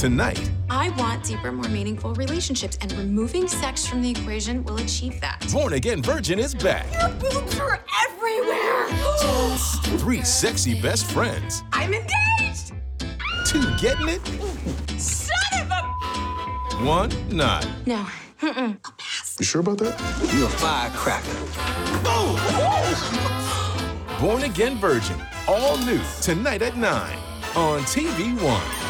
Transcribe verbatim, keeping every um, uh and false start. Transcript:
tonight. I want deeper, more meaningful relationships, and removing sex from the equation will achieve that. Born Again Virgin is back. Your boobs are everywhere! Just three sexy best friends. I'm engaged! Two getting it. Son of a... One not. No. Mm-mm. I'll pass. You sure about that? You're a firecracker. Boom! Born Again Virgin. All new tonight at nine on T V One.